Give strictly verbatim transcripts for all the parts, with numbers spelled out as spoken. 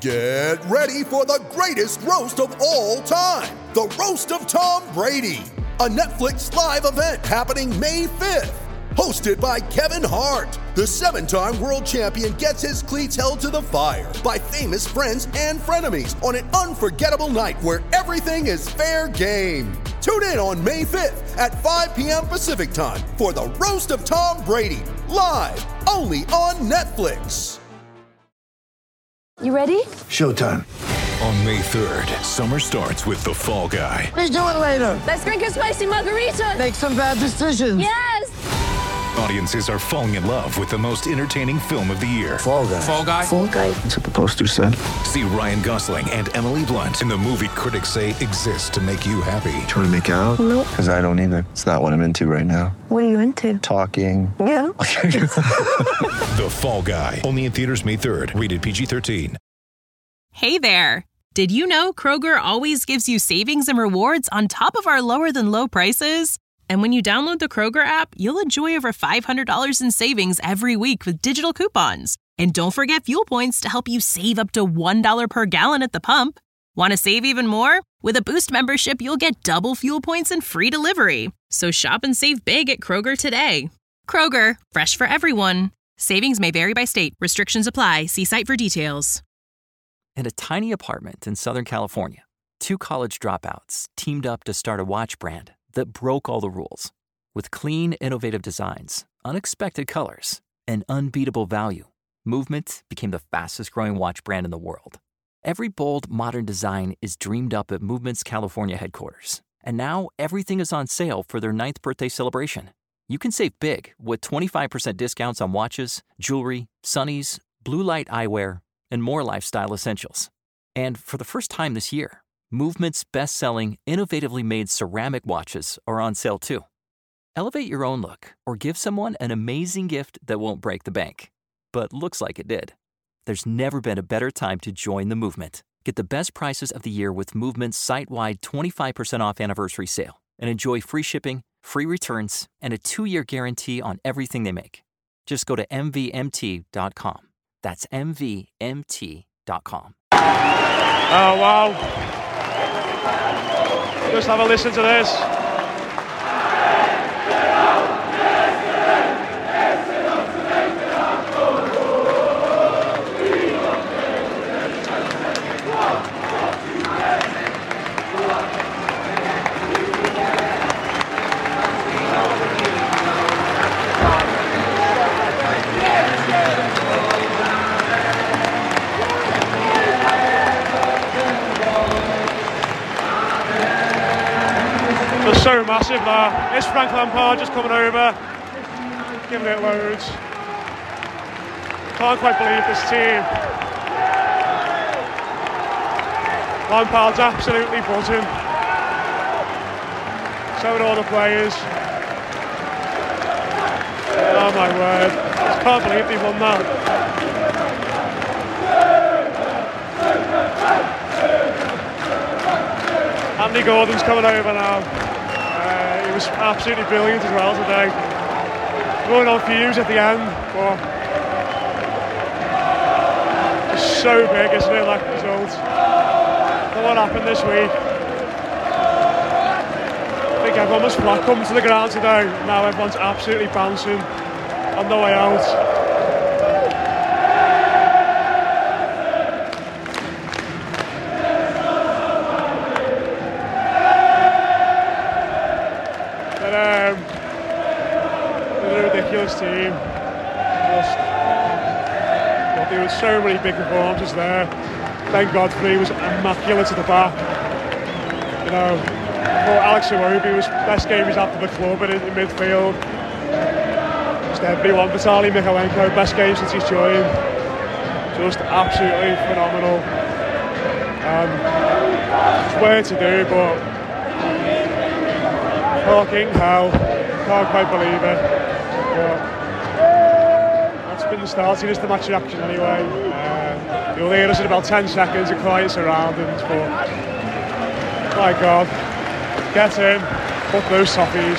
Get ready for the greatest roast of all time, the Roast of Tom Brady, a Netflix live event happening May fifth. Hosted by Kevin Hart, the seven-time world champion gets his cleats held to the fire by famous friends and frenemies on an unforgettable night where everything is fair game. Tune in on May fifth at five p.m. Pacific time for the Roast of Tom Brady, live only on Netflix. You ready? Showtime. On May third, summer starts with The Fall Guy. Let's do it later. Let's drink a spicy margarita. Make some bad decisions. Yes! Audiences are falling in love with the most entertaining film of the year. Fall Guy. Fall Guy? Fall Guy. That's what the poster said. See Ryan Gosling and Emily Blunt in the movie critics say exists to make you happy. Trying to make it out? Nope. Because I don't either. It's not what I'm into right now. What are you into? Talking. Yeah. The Fall Guy. Only in theaters May third. Rated P G thirteen. Hey there. Did you know Kroger always gives you savings and rewards on top of our lower than low prices? And when you download the Kroger app, you'll enjoy over five hundred dollars in savings every week with digital coupons. And don't forget fuel points to help you save up to one dollar per gallon at the pump. Want to save even more? With a Boost membership, you'll get double fuel points and free delivery. So shop and save big at Kroger today. Kroger, fresh for everyone. Savings may vary by state. Restrictions apply. See site for details. In a tiny apartment in Southern California, two college dropouts teamed up to start a watch brand that broke all the rules. With clean, innovative designs, unexpected colors, and unbeatable value, Movement became the fastest-growing watch brand in the world. Every bold, modern design is dreamed up at Movement's California headquarters. And now everything is on sale for their ninth birthday celebration. You can save big with twenty-five percent discounts on watches, jewelry, sunnies, blue light eyewear, and more lifestyle essentials. And for the first time this year, Movement's best-selling, innovatively made ceramic watches are on sale too. Elevate your own look or give someone an amazing gift that won't break the bank, but looks like it did. There's never been a better time to join the movement. Get the best prices of the year with Movement's site-wide twenty-five percent off anniversary sale and enjoy free shipping, free returns, and a two-year guarantee on everything they make. Just go to M V M T dot com. That's M V M T dot com. Oh, wow. Just have a listen to this. So massive there. It's Frank Lampard just coming over, giving it loads. Can't quite believe this team. Lampard's absolutely buzzing. So are all the players. Oh my word. I can't believe they won that. Andy Gordon's coming over now. He was absolutely brilliant as well today. Going on fuse at the end, but it's so big, isn't it, that result? But what happened this week? I think everyone was flat coming to the ground today. Now everyone's absolutely bouncing on the way out. Team, just well, there were so many big performances there. Ben Godfrey was immaculate at the back. You know, well, Alex Iwobi was best game he's had for the club in, in midfield. Just everyone. Vitaly Mykolenko, best game since he's joined. Just absolutely phenomenal. Um, it's weird to do, but fucking hell, can't quite believe it. But that's been the starting, the match reaction anyway. Uh, you'll hear us in about ten seconds of quiet surroundings, but my God, get in, put those softies.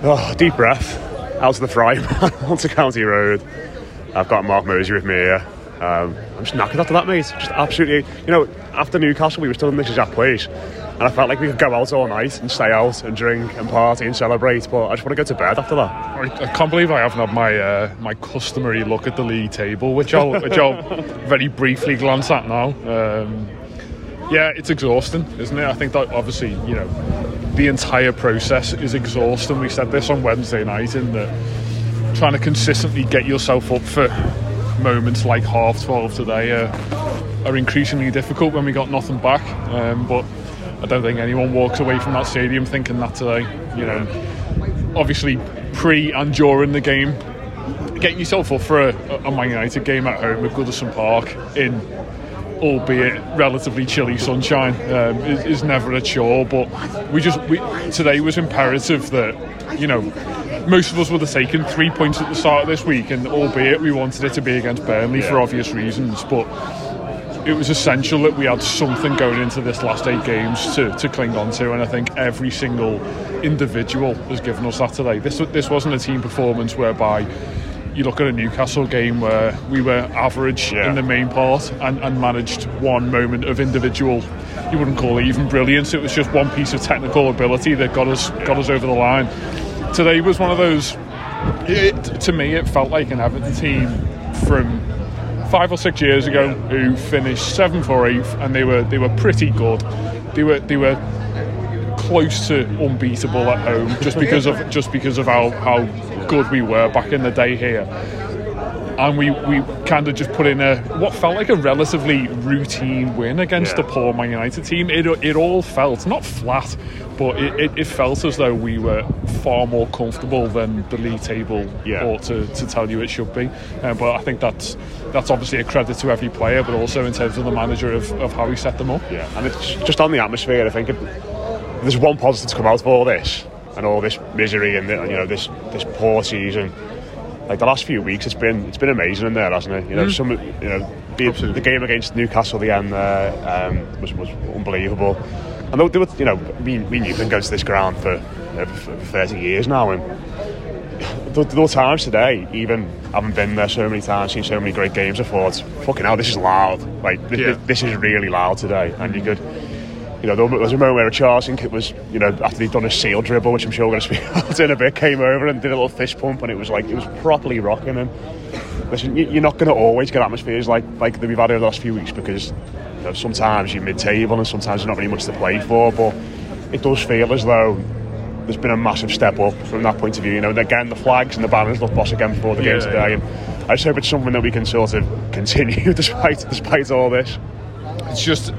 Oh, deep breath. Out to the frying pan onto County Road. I've got Mark Mosey with me here. Um, I'm just knackered after that, mate. Just absolutely, you know, after Newcastle, we were still in this exact place, and I felt like we could go out all night and stay out and drink and party and celebrate. But I just want to go to bed after that. I, I can't believe I haven't had my uh, my customary look at the league table, which I'll which I'll very briefly glance at now. Um, yeah, it's exhausting, isn't it? I think that obviously, you know, the entire process is exhausting. We said this on Wednesday night, in that trying to consistently get yourself up for moments like half twelve today uh, are increasingly difficult when we got nothing back. Um, but I don't think anyone walks away from that stadium thinking that today. You know, obviously pre and during the game, getting yourself up for a, a Man United game at home at Goodison Park in, albeit relatively chilly sunshine, um, is, is never a chore. But we just we, today was imperative that, you know, most of us would have taken three points at the start of this week, and albeit we wanted it to be against Burnley yeah. for obvious reasons, but it was essential that we had something going into this last eight games to, to cling on to, and I think every single individual has given us that today. This this wasn't a team performance whereby you look at a Newcastle game where we were average yeah. in the main part and, and managed one moment of individual, you wouldn't call it even brilliance, it was just one piece of technical ability that got us got us over the line. Today was one of those, it, to me it felt like an Everton team from five or six years ago who finished seventh or eighth, and they were they were pretty good. They were they were close to unbeatable at home just because of just because of how, how good we were back in the day here. And we, we kind of just put in a what felt like a relatively routine win against yeah. the poor Man United team. It it all felt not flat, but it, it, it felt as though we were far more comfortable than the league table yeah. ought to, to tell you it should be. Uh, but I think that's that's obviously a credit to every player, but also in terms of the manager of, of how he set them up. Yeah, and it's just on the atmosphere. I think it, there's one positive to come out of all this and all this misery and, you know, this this poor season. Like the last few weeks, it's been it's been amazing in there, hasn't it? You know, mm. some you know the, the game against Newcastle, the end there um, was was unbelievable. And they were, you know, me, me and you can go to this ground for, you know, for thirty years now, and there were times today, even having been there so many times, seen so many great games, I thought, fucking hell, this is loud. Like this, yeah. this, this is really loud today, and you could. You know, there was a moment where Charles, it was, you know, after he'd done a seal dribble, which I'm sure we're going to speak about in a bit, came over and did a little fist pump, and it was like, it was properly rocking. And listen, you're not going to always get atmospheres like like that we've had over the last few weeks, because, you know, sometimes you're mid-table and sometimes there's not really much to play for, but it does feel as though there's been a massive step up from that point of view. You know, and again, the flags and the banners look boss again before the yeah, game today, and I just hope it's something that we can sort of continue despite despite all this. It's just,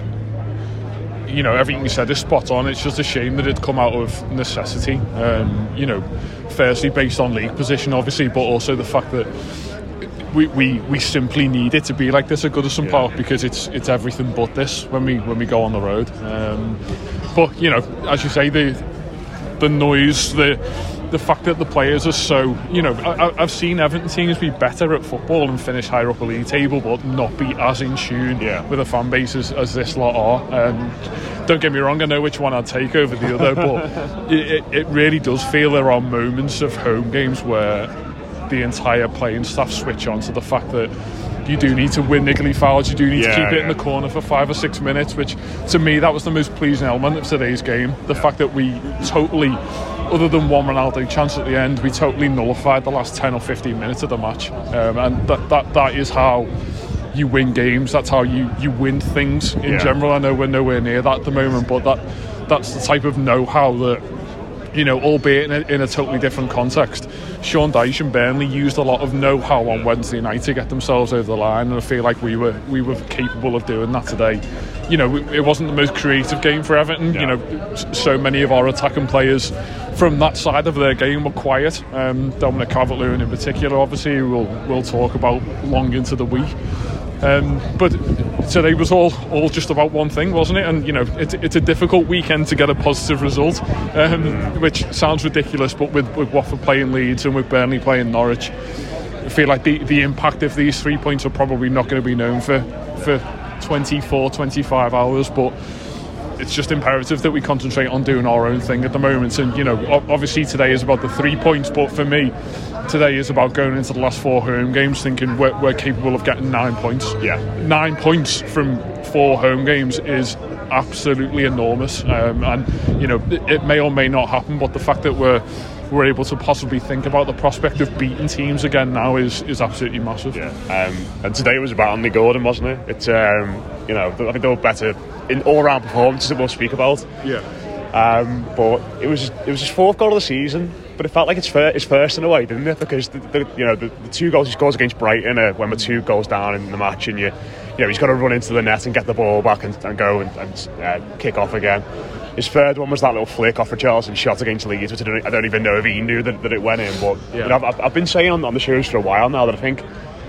you know, everything you said is spot on. It's just a shame that it come out of necessity. Um, you know, firstly based on league position, obviously, but also the fact that we we, we simply need it to be like this at Goodison yeah. Park, because it's it's everything but this when we when we go on the road. Um, but you know, as you say, the the noise, the the fact that the players are so, you know, I, I've seen Everton teams be better at football and finish higher up a league table, but not be as in tune yeah. with a fan base as, as this lot are. Um, don't get me wrong, I know which one I'd take over the other, but it, it really does feel there are moments of home games where the entire playing staff switch on to the fact that you do need to win niggly fouls, you do need yeah, to keep it yeah. in the corner for five or six minutes, which to me that was the most pleasing element of today's game. The yeah. fact that we totally, other than one Ronaldo chance at the end, we totally nullified the last ten or fifteen minutes of the match, um, and that, that that is how you win games. That's how you, you win things in yeah. general. I know we're nowhere near that at the moment, but that that's the type of know-how that, you know, albeit in a, in a totally different context, Sean Dyche and Burnley used a lot of know-how on Wednesday night to get themselves over the line, and I feel like we were we were capable of doing that today. You know, it wasn't the most creative game for Everton. Yeah. You know, so many of our attacking players from that side of their game were quiet. Um, Dominic Calvert-Lewin in particular, obviously, who we'll we'll talk about long into the week. Um, but today was all, all just about one thing, wasn't it? And you know, it's it's a difficult weekend to get a positive result, um, which sounds ridiculous. But with, with Watford playing Leeds and with Burnley playing Norwich, I feel like the, the impact of these three points are probably not going to be known for for twenty-four, twenty-five hours. But it's just imperative that we concentrate on doing our own thing at the moment. And you know, obviously today is about the three points, but for me, today is about going into the last four home games thinking we're, we're capable of getting nine points. Yeah, nine points from four home games is absolutely enormous. Um, and you know, it, it may or may not happen, but the fact that we're we're able to possibly think about the prospect of beating teams again now is is absolutely massive. Yeah, um, and today it was about Andy Gordon, wasn't it? It's um, you know, I think they were better in all-round performances that we'll speak about. Yeah. Um, but it was it was his fourth goal of the season, but it felt like it's fir- his first in a way, didn't it? Because the, the, you know the, the two goals he scores against Brighton are when we're two goals down in the match, and you you know he's got to run into the net and get the ball back and, and go and, and uh, kick off again. His third one was that little flick off Richarlison shot against Leeds, which I don't, I don't even know if he knew that, that it went in. But yeah. you know, I've, I've been saying on, on the shows for a while now that I think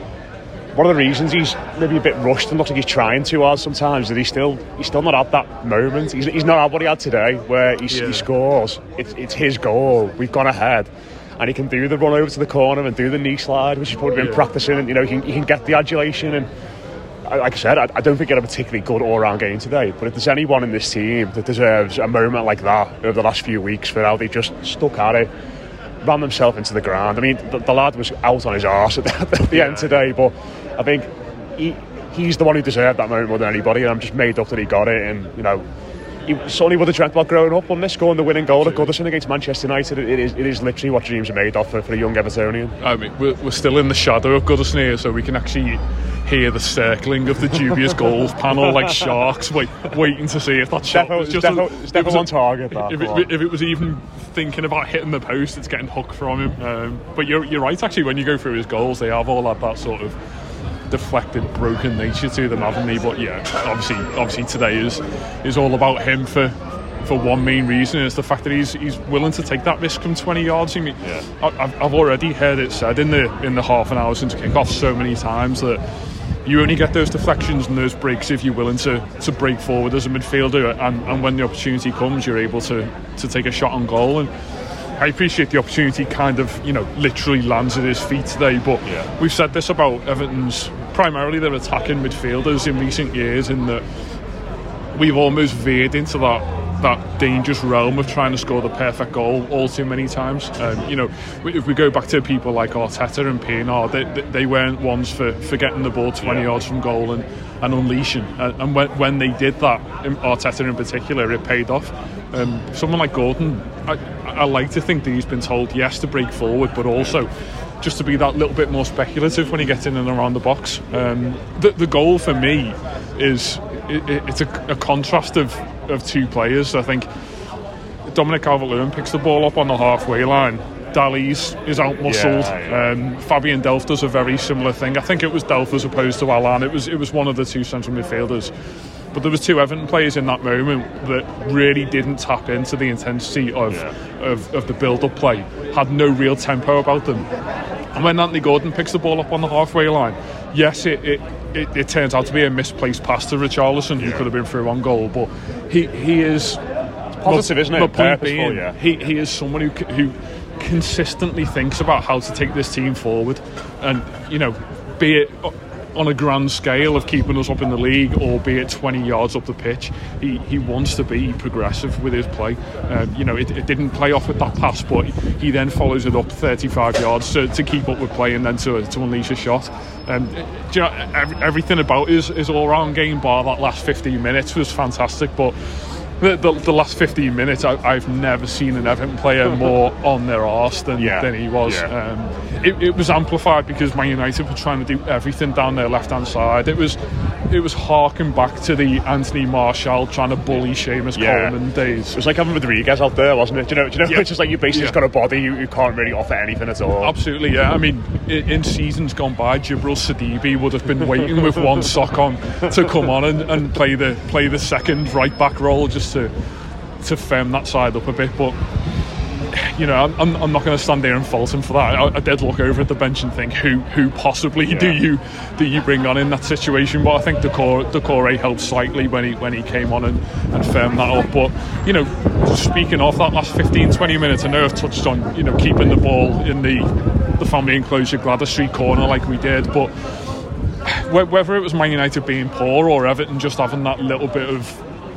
one of the reasons he's maybe a bit rushed and looks like he's trying too hard sometimes, that he's still he's still not at that moment. He's, he's not had what he had today, where he, yeah. he scores. It's, it's his goal. We've gone ahead, and he can do the run over to the corner and do the knee slide, which he's probably been yeah. practicing. And you know, he can, he can get the adulation. And like I said, I, I don't think he had a particularly good all-round game today. But if there's anyone in this team that deserves a moment like that over the last few weeks for how they just stuck at it, ran themselves into the ground. I mean, the, the lad was out on his arse at the, at the yeah. end today, but I think he he's the one who deserved that moment more than anybody, and I'm just made up that he got it. And you know, he certainly would have dreamt about growing up on this, scoring the winning goal at Goodison against Manchester United. It is it is literally what dreams are made of for, for a young Evertonian. I mean, we're, we're still in the shadow of Goodison here, so we can actually hear the circling of the dubious goals panel like sharks, wait, waiting to see if that shot defo, was just defo, a, it's definitely on target. That, if, it, if it was even thinking about hitting the post, it's getting hooked from him. Um, but you're you're right, actually, when you go through his goals, they have all had that sort of deflected, broken nature to them, haven't they? But yeah, obviously, obviously today is is all about him for for one main reason, is the fact that he's he's willing to take that risk from twenty yards. I mean, yeah. I've I've already heard it said in the in the half an hour since kick-off so many times that you only get those deflections and those breaks if you're willing to, to break forward as a midfielder, and, and when the opportunity comes, you're able to, to take a shot on goal. And I appreciate the opportunity kind of, you know, literally lands at his feet today, but yeah. we've said this about Everton's, primarily their attacking midfielders in recent years, in that we've almost veered into that that dangerous realm of trying to score the perfect goal all too many times. Um, you know, if we go back to people like Arteta and Pienaar, they, they weren't ones for, for getting the ball twenty yeah. yards from goal and, and unleashing. And, and when, when they did that, Arteta in particular, it paid off. Um, someone like Gordon, I, I like to think that he's been told yes to break forward, but also just to be that little bit more speculative when he gets in and around the box. Um, the, the goal for me is it, it's a, a contrast of of two players. I think Dominic Calvert-Lewin picks the ball up on the halfway line. Dalli's is out-muscled. Yeah, yeah. Um, Fabian Delph does a very similar thing. I think it was Delph as opposed to Allan. It was it was one of the two central midfielders. But there was two Everton players in that moment that really didn't tap into the intensity of yeah. of, of the build-up play. Had no real tempo about them. And when Anthony Gordon picks the ball up on the halfway line, yes, it it, it, it turns out to be a misplaced pass to Richarlison, who yeah. could have been through on goal. But he he is it's positive, my, isn't it? My point Purposeful, being, yeah. he he is someone who who consistently thinks about how to take this team forward, and you know, be it on a grand scale of keeping us up in the league, or be it twenty yards up the pitch, he, he wants to be progressive with his play. Um, you know, it, it didn't play off with that pass, but he then follows it up thirty-five yards to, to keep up with play and then to, to unleash a shot. Um, do you know, every, everything about his, his all-round game, bar that last fifteen minutes, was fantastic. But The, the, the last fifteen minutes, I, I've never seen an Everton player more on their arse than, yeah. than he was. Yeah. Um, it, it was amplified because Man United were trying to do everything down their left-hand side. It was it was harking back to the Anthony Martial trying to bully Seamus yeah. Coleman days. It was like having Rodriguez out there, wasn't it? Do you know? Do you know? Yeah. It's just like you basically yeah. just got a body you, you can't really offer anything at all. Absolutely, yeah. I mean, in, in seasons gone by, Jibril Sidibe would have been waiting with one sock on to come on and, and play the play the second right-back role just to. to firm that side up a bit. But you know, I'm, I'm not going to stand there and fault him for that. I, I did look over at the bench and think, who who possibly yeah. do you do you bring on in that situation? But I think Decore Decore helped slightly when he when he came on and, and firmed that up. But you know, speaking of that last fifteen, twenty minutes, I know I've touched on, you know, keeping the ball in the the family enclosure Gladys Street corner like we did, but whether it was Man United being poor or Everton just having that little bit of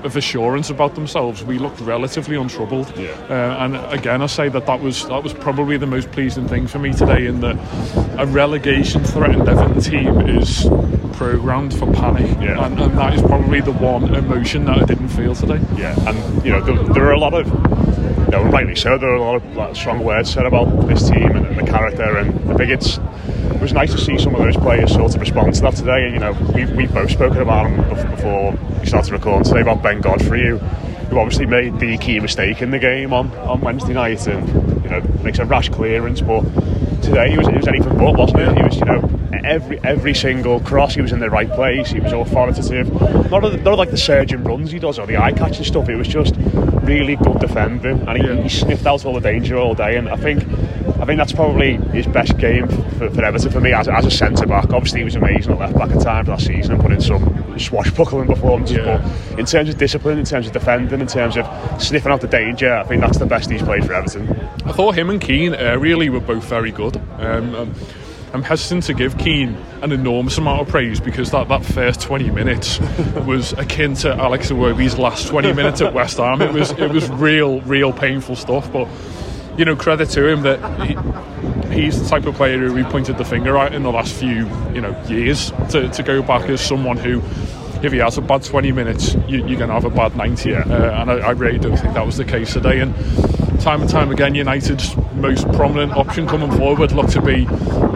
of assurance about themselves. We looked relatively untroubled. Yeah. Uh, and again, I say that that was that was probably the most pleasing thing for me today, in that a relegation-threatened Everton team is programmed for panic, yeah. and, and that is probably the one emotion that I didn't feel today. Yeah, and you know there, there are a lot of, you know, rightly so, there are a lot of like, strong words said about this team and, and the character, and I think it's it was nice to see some of those players sort of respond to that today. And you know, we've, we've both spoken about him before we started recording today, about Ben Godfrey, who, who obviously made the key mistake in the game on, on Wednesday night, and you know, makes a rash clearance, but today he was, it was anything but, wasn't it? He was, you know, every every single cross, he was in the right place, he was authoritative, not, of, not like the surging runs he does or the eye-catching stuff. It was just really good defending, and he, yeah. he sniffed out all the danger all day, and I think I think that's probably his best game for, for Everton for me as, as a centre-back. Obviously he was amazing at left-back at times last season and put in some swashbuckling performances, yeah. but in terms of discipline, in terms of defending, in terms of sniffing out the danger, I think that's the best he's played for Everton. I thought him and Keane uh, really were both very good. Um, um, I'm hesitant to give Keane an enormous amount of praise, because that, that first twenty minutes was akin to Alex Iwobi's last twenty minutes at West Ham. It was it was real, real painful stuff. But you know, credit to him that he, he's the type of player who we pointed the finger at in the last few you know years to, to go back as someone who, if he has a bad twenty minutes, you, you're going to have a bad ninety. Yeah. Uh, and I, I really don't think that was the case today. And time and time again, United's most prominent option coming forward looked to be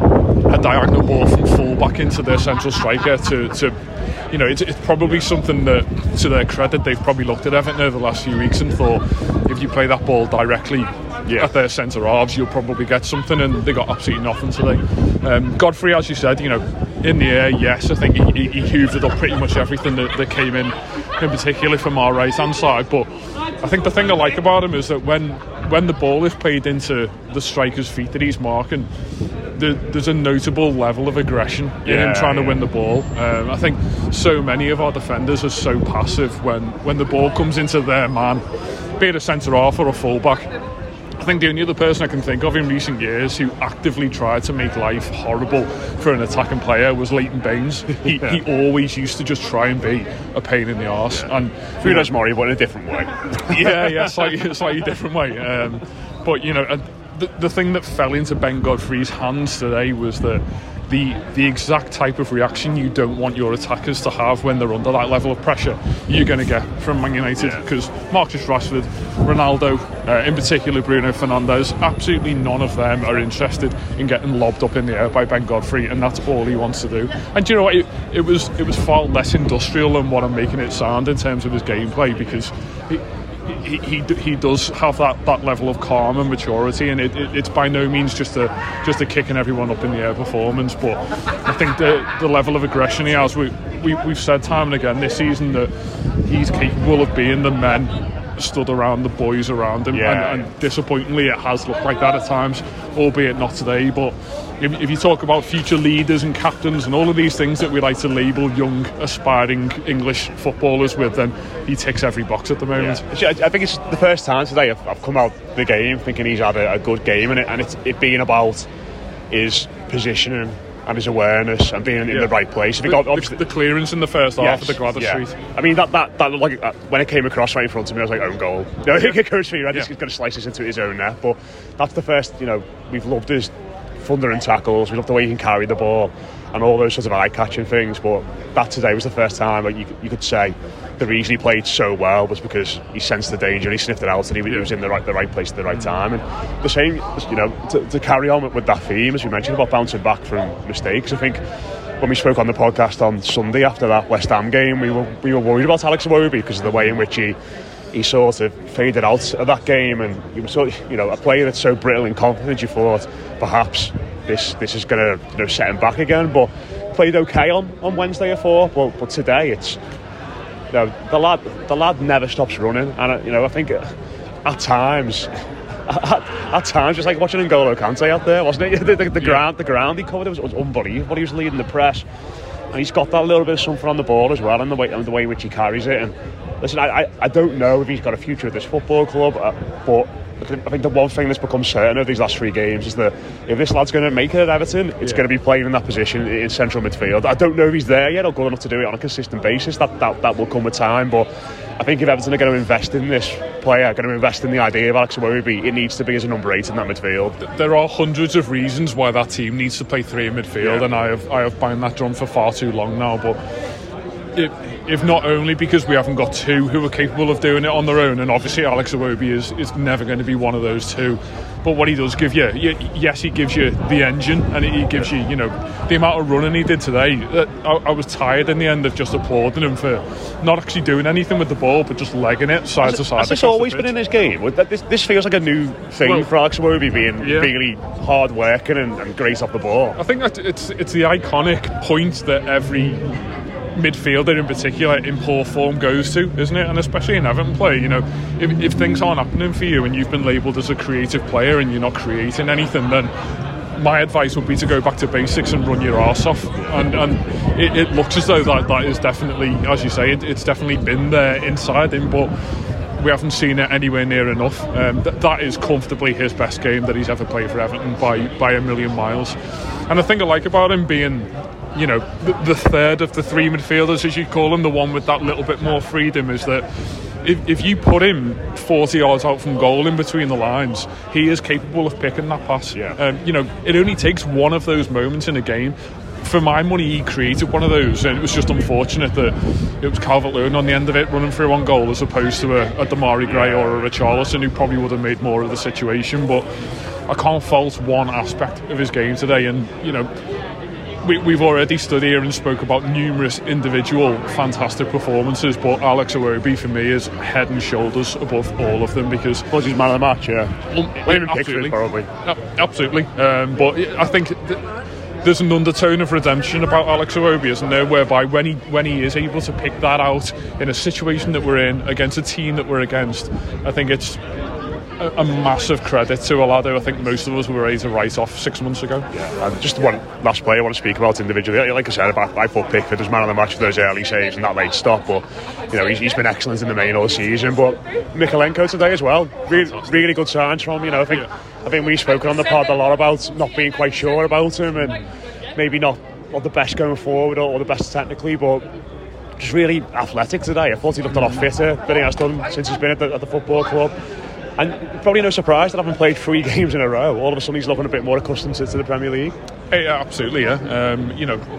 a diagonal ball from full back into their central striker to, to you know, it's, it's probably something that, to their credit, they've probably looked at Everton over the last few weeks and thought, if you play that ball directly yeah. at their centre halves, you'll probably get something, and they got absolutely nothing today. Um, Godfrey, as you said, you know, in the air, yes, I think he, he, he hooved up pretty much everything that, that came in, in particular from our right hand side. But I think the thing I like about him is that when when the ball is played into the striker's feet that he's marking, the, there's a notable level of aggression in yeah, him trying to yeah. win the ball. Um, I think so many of our defenders are so passive when, when the ball comes into their man, be it a centre half or a full back. I think the only other person I can think of in recent years who actively tried to make life horrible for an attacking player was Leighton Baines. He, yeah. he always used to just try and be a pain in the arse. Yeah. And Funes Mori, but in a different way. yeah, yeah, slightly, slightly different way. Um, but you know, uh, the, the thing that fell into Ben Godfrey's hands today was that the the exact type of reaction you don't want your attackers to have when they're under that level of pressure you're going to get from Man United, because yeah. Marcus Rashford, Ronaldo, uh, in particular Bruno Fernandes, absolutely none of them are interested in getting lobbed up in the air by Ben Godfrey, and that's all he wants to do. And do you know what, it, it was it was far less industrial than what I'm making it sound in terms of his gameplay, because he He, he he does have that, that level of calm and maturity, and it, it, it's by no means just a just a kicking everyone up in the air performance. But I think the the level of aggression he has, we, we we've said time and again this season that he's capable of being the men stood around the boys around him, yeah. and, and disappointingly it has looked like that at times, albeit not today. But if, if you talk about future leaders and captains and all of these things that we like to label young aspiring English footballers with, then he ticks every box at the moment. Yeah. I think it's the first time today I've, I've come out the game thinking he's had a, a good game, and it, and it's it being about his positioning and his awareness and being in yeah. the right place. The, the, the clearance in the first half yes, of the Gladys yeah. Street. I mean, that that, that like uh, when it came across right in front of me, I was like, own goal. You know, yeah. it goes for you, right? Yeah. He's going to slice this into his own net. But that's the first, you know, we've loved his thunder and tackles, we love the way he can carry the ball and all those sorts of eye-catching things. But that today was the first time like, you, you could say the reason he played so well was because he sensed the danger and he sniffed it out, and he, he was in the right the right place at the right time. And the same, you know, to, to carry on with, with that theme, as we mentioned about bouncing back from mistakes. I think when we spoke on the podcast on Sunday after that West Ham game, we were we were worried about Alex Iwobi because of the way in which he he sort of faded out of that game, and he was sort of, you know, a player that's so brittle and confident, you thought perhaps this this is going to, you know, set him back again. But played okay on, on Wednesday, I thought. But but today it's, you know, the lad the lad never stops running, and you know, I think at times. At, at times, it's like watching N'Golo Kante out there, wasn't it? The, the, the yeah. ground, the ground he covered was, was unbelievable. He was leading the press, and he's got that little bit of something on the ball as well, and the way and the way in which he carries it. And listen, I, I, I don't know if he's got a future at this football club, uh, but I think the one thing that's become certain of these last three games is that if this lad's going to make it at Everton, it's yeah. going to be playing in that position in central midfield. I don't know if he's there yet or good enough to do it on a consistent basis. That that, that will come with time, but I think if Everton are going to invest in this player, going to invest in the idea of Alex Iwobi, it needs to be as a number eight in that midfield. There are hundreds of reasons why that team needs to play three in midfield, yeah. and I have I have banged that drum for far too long now, but If, if not only because we haven't got two who are capable of doing it on their own, and obviously Alex Iwobi is, is never going to be one of those two, but what he does give you, yes, he gives you the engine, and he gives you, you know, the amount of running he did today. I, I was tired in the end of just applauding him for not actually doing anything with the ball, but just legging it side has to side. Has this always been in his game? This, this feels like a new thing well, for Alex Iwobi, being yeah. really hard working and, and great off the ball. I think that it's it's the iconic point that every midfielder in particular in poor form goes to, isn't it? And especially in Everton play, you know, if, if things aren't happening for you and you've been labelled as a creative player and you're not creating anything, then my advice would be to go back to basics and run your arse off. And, and it, it looks as though that, that is definitely, as you say, it, it's definitely been there inside him, but we haven't seen it anywhere near enough. Um, th- that is comfortably his best game that he's ever played for Everton by, by a million miles. And the thing I like about him being, you know, the, the third of the three midfielders, as you call him, the one with that little bit more freedom, is that if, if you put him forty yards out from goal in between the lines, he is capable of picking that pass. Yeah. Um, you know, it only takes one of those moments in a game. For my money, he created one of those, and it was just unfortunate that it was Calvert-Lewin on the end of it running through on goal, as opposed to a, a Damari Gray or a Richarlison, who probably would have made more of the situation. But I can't fault one aspect of his game today, and you know, We, we've already stood here and spoke about numerous individual fantastic performances, but Alex Iwobi for me is head and shoulders above all of them, because well, he's man of the match, yeah. Um, absolutely, probably. Absolutely, um, but I think th- there's an undertone of redemption about Alex Iwobi, isn't there? Whereby when he when he is able to pick that out in a situation that we're in against a team that we're against, I think it's a, a massive credit to a lad who I think most of us were ready to write off six months ago. Yeah, and just one last player I want to speak about individually. Like I said, I, I thought Pickford was man of the match for those early saves and that late stop, but you know, he's, he's been excellent in the main all season. But Mykolenko today as well, really, really good signs from him. You know, I think yeah. I think we've spoken on the pod a lot about not being quite sure about him and maybe not, not the best going forward or, or the best technically, but just really athletic today. I thought he looked a lot fitter than he has done since he's been at the, at the football club. And probably no surprise that having played three games in a row, all of a sudden he's looking a bit more accustomed to, to the Premier League. Yeah, absolutely, yeah. Um, you know,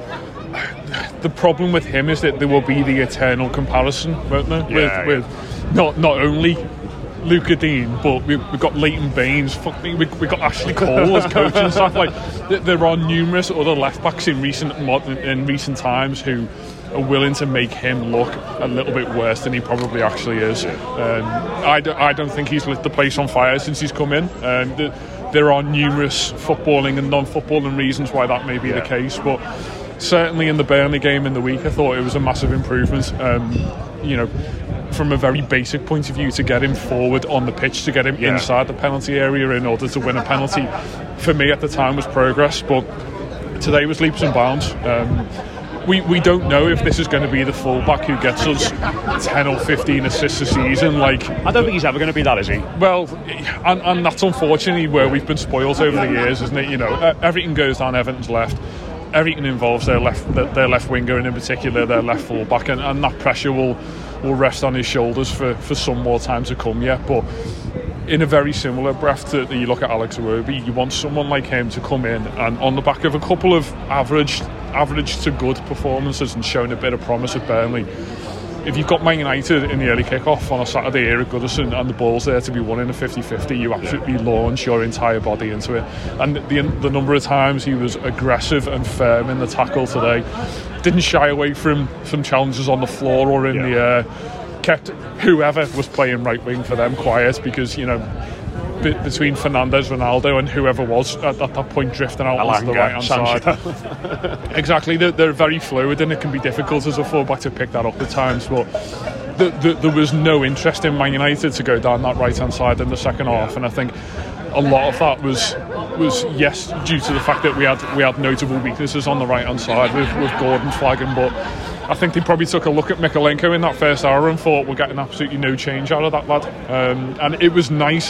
the problem with him is that there will be the eternal comparison, won't there? Yeah, with, yeah. with not not only Luca Dean, but we've, we've got Leighton Baines, fuck me, we've, we've got Ashley Cole as coach and stuff. Like, there are numerous other left backs in recent in recent times who are willing to make him look a little bit worse than he probably actually is. Um, I, don't, I don't think he's lit the place on fire since he's come in. Um, the, there are numerous footballing and non-footballing reasons why that may be yeah. the case, but certainly in the Burnley game in the week, I thought it was a massive improvement. Um, you know, from a very basic point of view, to get him forward on the pitch, to get him yeah. inside the penalty area in order to win a penalty, for me at the time was progress, but today was leaps and bounds. Um, We we don't know if this is going to be the fullback who gets us ten or fifteen assists a season. Like, I don't think he's ever going to be that, is he? Well, and, and that's unfortunately where we've been spoilt over the years, isn't it? You know, everything goes down Everton's left. Everything involves their left their left winger, and in particular their left fullback, and, and that pressure will will rest on his shoulders for, for some more time to come yet. But in a very similar breath to you look at Alex Iwobi, you want someone like him to come in and on the back of a couple of average average to good performances and showing a bit of promise at Burnley. If you've got Man United in the early kick-off on a Saturday here at Goodison and the ball's there to be won in a fifty-fifty, you absolutely yeah. launch your entire body into it. And the, the number of times he was aggressive and firm in the tackle today, didn't shy away from some challenges on the floor or in yeah. the air, kept whoever was playing right wing for them quiet, because, you know, be, between Fernandes, Ronaldo and whoever was at, at that point drifting out onto the right hand side. Exactly, they're, they're very fluid, and it can be difficult as a fullback to pick that up at times, but the, the, there was no interest in Man United to go down that right hand side in the second half, and I think a lot of that was was yes due to the fact that we had we had notable weaknesses on the right hand side with, with Gordon flagging, but I think they probably took a look at Mykolenko in that first hour and thought, we're getting absolutely no change out of that lad. Um, and it was nice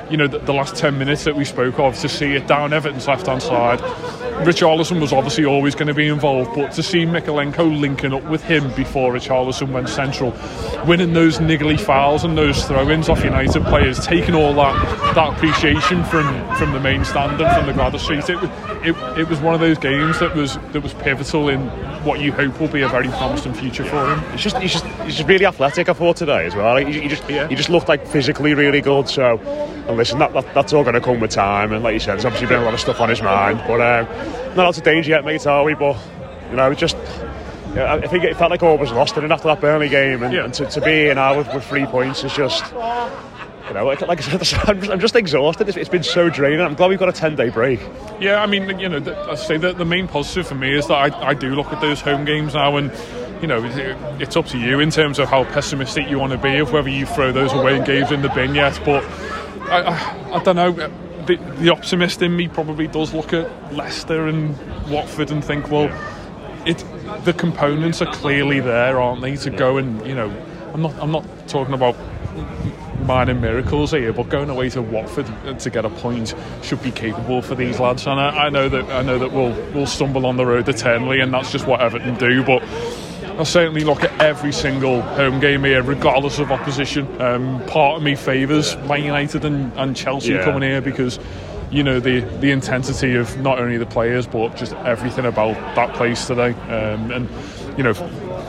you know, the, the last ten minutes that we spoke of, to see it down Everton's left-hand side. Richarlison was obviously always going to be involved, but to see Mykolenko linking up with him before Richarlison went central, winning those niggly fouls and those throw-ins off United players, taking all that that appreciation from, from the main stand and from the Gwladys Street, it, it, it was one of those games that was that was pivotal in what you hope will be a very promising future for him. He's just, he's just, he's just really athletic, I thought, today as well. He, he just, yeah. he just looked like physically really good. So, and listen, that, that that's all going to come with time. And like you said, there's obviously been a lot of stuff on his mind. But um, not out of danger yet, mate, are we? But you know, just. Yeah, I think it felt like all was lost in after that Burnley game, and, yeah. and to, to be here now with, with three points is just, you know, like, like I said, I'm just, I'm just exhausted. It's, it's been so draining. I'm glad we've got a ten-day break. Yeah, I mean, you know, the, I say that the main positive for me is that I, I do look at those home games now, and you know, it, it's up to you in terms of how pessimistic you want to be, of whether you throw those away games in the bin yet. But I, I, I don't know. The, the optimist in me probably does look at Leicester and Watford and think, well, it. The components are clearly there, aren't they, to go and, you know, I'm not I'm not talking about minor miracles here, but going away to Watford to get a point should be capable for these lads. And I, I know that I know that we'll we'll stumble on the road eternally, and that's just what Everton do. But I certainly look at every single home game here, regardless of opposition. Um, part of me favours Man United and, and Chelsea yeah. coming here because, you know, the the intensity of not only the players but just everything about that place today, um, and you know,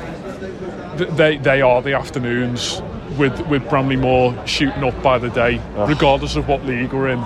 they they are the afternoons with with Bramley-Moore shooting up by the day, oh. regardless of what league we're in.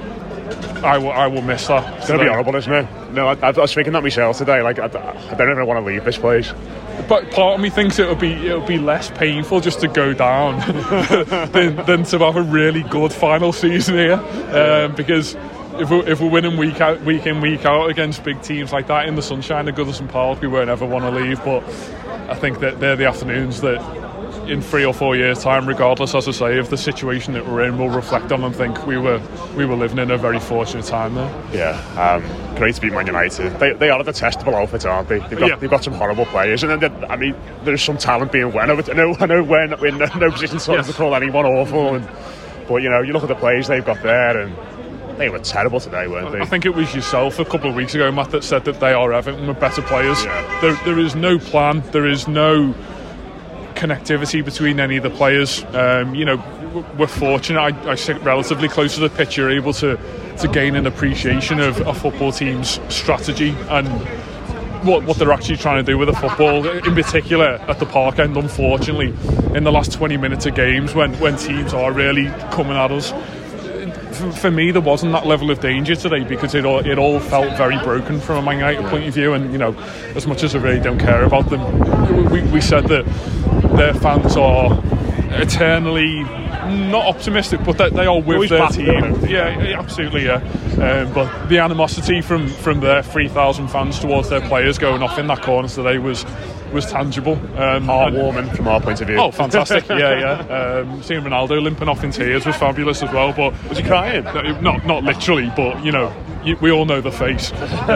I will I will miss that. It's going to be horrible, isn't it? No, I, I was thinking that myself today. Like I, I don't even want to leave this place. But part of me thinks it'll be it'll be less painful just to go down than, than to have a really good final season here, um, because if we're, if we're winning week out week in week out against big teams like that in the sunshine of Goodison Park, we won't ever want to leave. But I think that they're the afternoons that, in three or four years' time, regardless, as I say, of the situation that we're in, we'll reflect on and think we were we were living in a very fortunate time there. Yeah, um, great to beat Man United. They they are a detestable outfit, aren't they? They've got yeah. they've got some horrible players, and then I mean, there's some talent being won. I know I know we're in no, no position to, yes. to call anyone awful, and but you know, you look at the players they've got there, and they were terrible today, weren't they? I think it was yourself a couple of weeks ago, Matt, that said that they are Everton with better players. Yeah. There there is no plan. There is no connectivity between any of the players. Um, you know, we're fortunate. I, I sit relatively close to the pitch. You're able to to gain an appreciation of a football team's strategy and what what they're actually trying to do with the football. In particular, at the Park End, unfortunately, in the last twenty minutes of games, when when teams are really coming at us. For me, there wasn't that level of danger today because it all it all felt very broken from a Man United point of view. And you know, as much as I really don't care about them, we, we said that their fans are eternally not optimistic, but that they are with their team. Yeah, absolutely, yeah. Um, but the animosity from from their three thousand fans towards their players going off in that corner today was. was tangible. Um, Heartwarming from our point of view. Oh, fantastic, yeah, yeah. Um, seeing Ronaldo limping off in tears was fabulous as well. But was he crying? Not not literally, but, you know, you, we all know the face.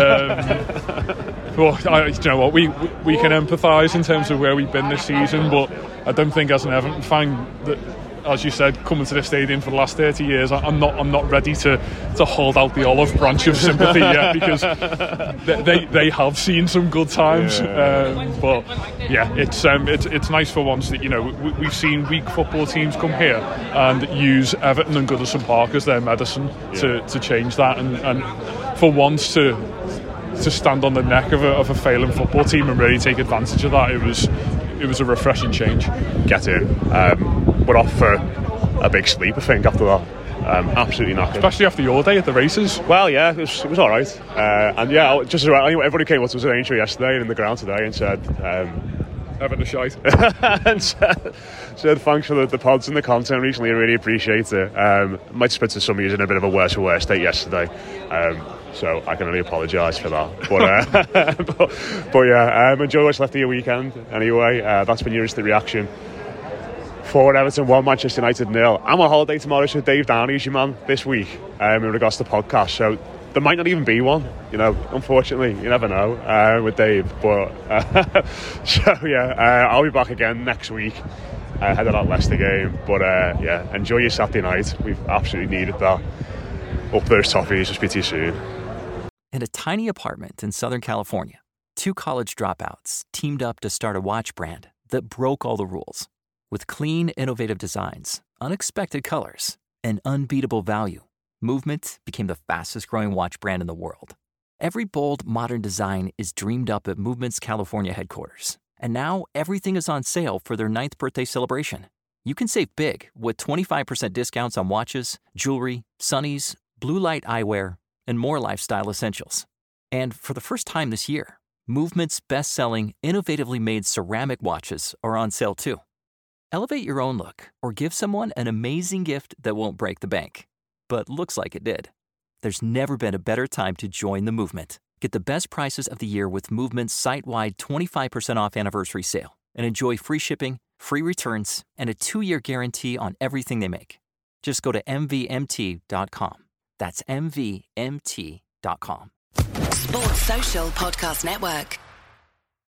Um, well, I, you know what, we, we can empathise in terms of where we've been this season, but I don't think as an Everton fan that, as you said, coming to this stadium for the last thirty years, I'm not I'm not ready to, to hold out the olive branch of sympathy yet, because they, they they have seen some good times. Yeah. Um, but yeah, it's um it's it's nice for once that, you know, we, we've seen weak football teams come here and use Everton and Goodison Park as their medicine yeah. to, to change that, and, and for once to to stand on the neck of a, of a failing football team and really take advantage of that. It was it was a refreshing change. Get in. Um, we're off for a big sleep, I think, after that. Um, absolutely knackered. Especially after your day at the races. Well, yeah, it was, it was all right. Uh, and yeah, just as well, everybody came up to us at Aintree yesterday and in the ground today and said, um, Everton a shite. and said, said thanks for the, the pods and the content recently. I really appreciate it. Um, might spit to some of you in a bit of a worse for worse state yesterday. Um, so I can only apologise for that. But, uh, but, but yeah, um, enjoy what's left of your weekend anyway. Uh, that's been your instant reaction. Four Everton, one Manchester United nil. I'm on holiday tomorrow, so Dave Downey's your man this week um, in regards to the podcast. So there might not even be one, you know, unfortunately. You never know uh, with Dave. But uh, so yeah, uh, I'll be back again next week. ahead of that Leicester game. But uh, yeah, enjoy your Saturday night. We've absolutely needed that. Up those toffees. I'll speak to you soon. In a tiny apartment in Southern California, two college dropouts teamed up to start a watch brand that broke all the rules. With clean, innovative designs, unexpected colors, and unbeatable value, Movement became the fastest-growing watch brand in the world. Every bold, modern design is dreamed up at Movement's California headquarters. And now everything is on sale for their ninth birthday celebration. You can save big with twenty-five percent discounts on watches, jewelry, sunnies, blue light eyewear, and more lifestyle essentials. And for the first time this year, Movement's best-selling, innovatively made ceramic watches are on sale too. Elevate your own look or give someone an amazing gift that won't break the bank, but looks like it did. There's never been a better time to join the movement. Get the best prices of the year with Movement's site-wide twenty-five percent off anniversary sale and enjoy free shipping, free returns, and a two-year guarantee on everything they make. Just go to M V M T dot com. That's M V M T dot com. Sports Social Podcast Network.